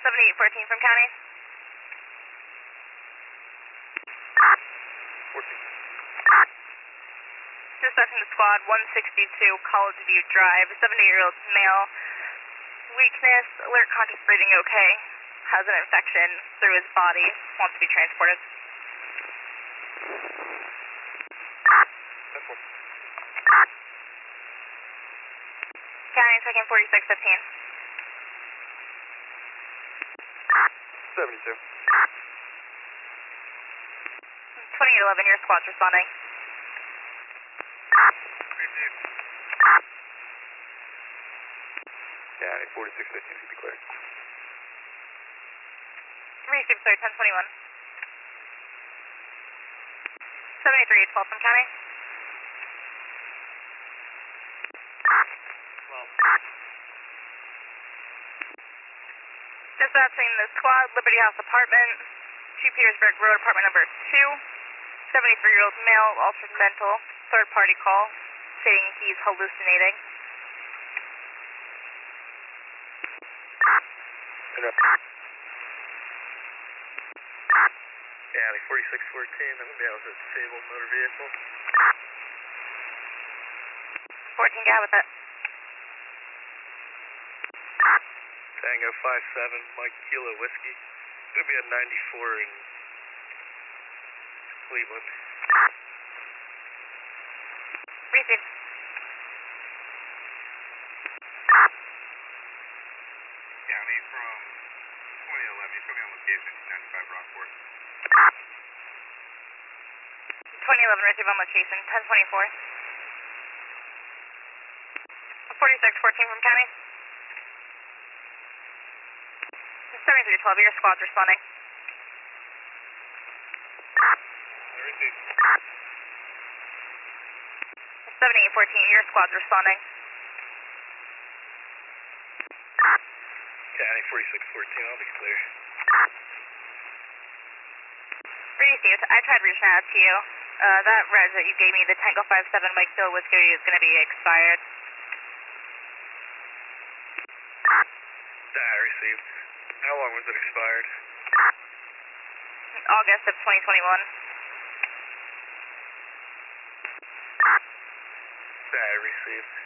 7814 from County. 14. Dispatching to squad 162 College View Drive, 78-year-old male, weakness, alert, conscious breathing okay, has an infection through his body, wants to be transported. County, checking 4615. 72. 2811, your squad's responding. County 4615 should be clear. Received, sir, 1021. 7312 from County. 12. Dispatching the squad, Liberty House apartment, 2 Petersburg Road, apartment number 2. 73-year-old male, altered mental, third party call, stating he's hallucinating. County 4614, that would be out with a disabled motor vehicle. 14, got with it. Tango 57, Mike Kilo Whiskey. It's going to be at 94 in Cleveland. Received. County from 2011, he's coming on location, 95 Rockport. 2011, receive on location, 1024. 4614 from County. 7312, your squad's responding. Received. 7814, your squad's responding. County 4614, I'll be clear. Received. I tried reaching out to you. That res that you gave me, the Tango 57 Mike Kilo Whiskey, is going to be expired. Received. How long was it expired? August of 2021. Received.